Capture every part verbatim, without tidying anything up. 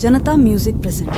जनता music present.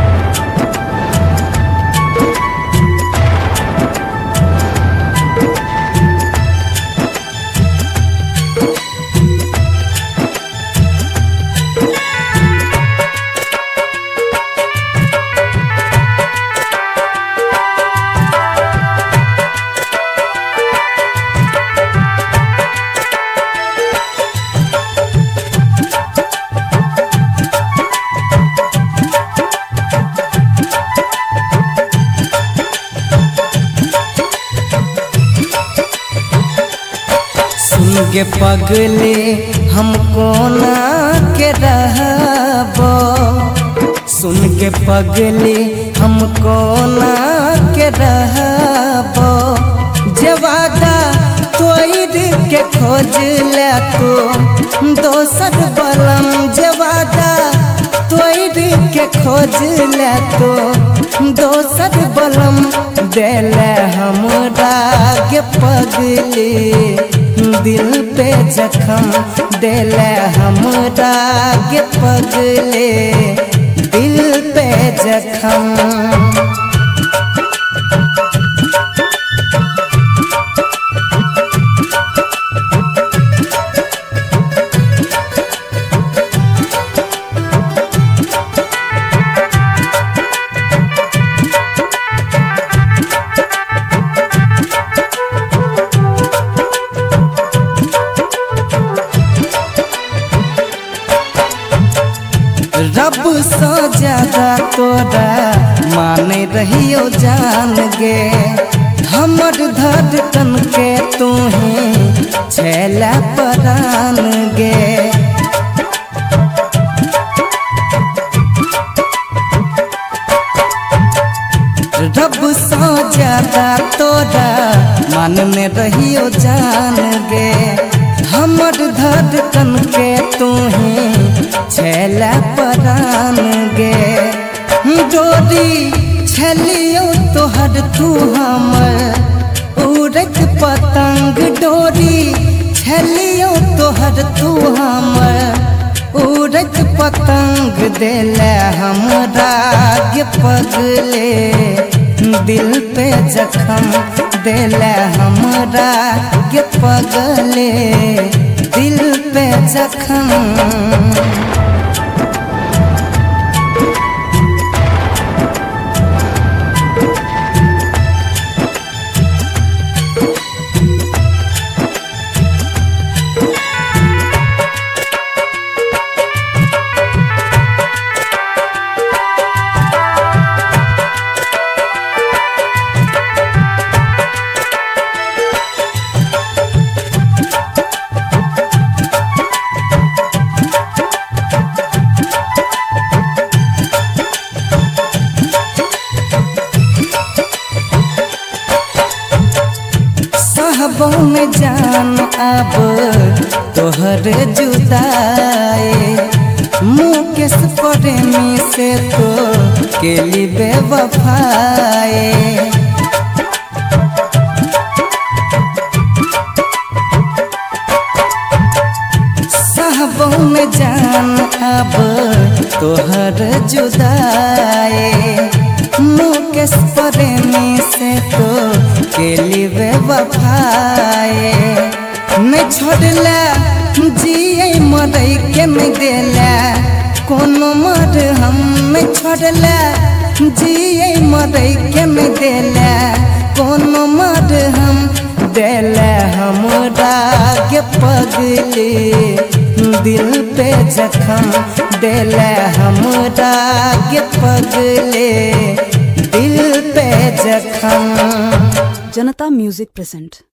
गे पगले हमको ना के रहबो, सुन के पगले हमको ना के रहबो। जवादा तोड़ के खोज ले तो दोसर बलम, जवादा तोड़ के खोज ले तो दोसर बलम। देले हमरा गे पगले दिल पे जखम, देले हमरा गे पगले दिल पे जखम। रब सो ज्यादा तोरा माने रहियो जान गे, हमर धड़कन के तू ही छेला परान गे। रब सो ज्यादा तोरा मान में रहियो जान गे, हमर धड़कन के तू ही छेला परान गे। डोरी छलियो तोहर तू हमर उड़त पतंग, डोरी छलियो तोहर तू हमर उड़त पतंग। देले हमरा गे पगले दिल पे जखम, देले हमरा गे पगले दिल पे जखम। साहबों में जान अब तोहर जुदाई, मुकेश प्रेमी से तो के लिए बेवफाई। साहबों में जान अब तोहर जुदाई, मुकेश प्रेमी से तो के लिए बेवफाई। मैं छोड़ला जिए मरई के मैं देला कोनो मर हम, मैं छोड़ला जिए मरई के मैं देला कोनो मर हम। देला हमरा गे पगले दिल पे जखम, देला हमरा गे पगले दिल पे जखम। जनता म्यूजिक प्रेजेंट।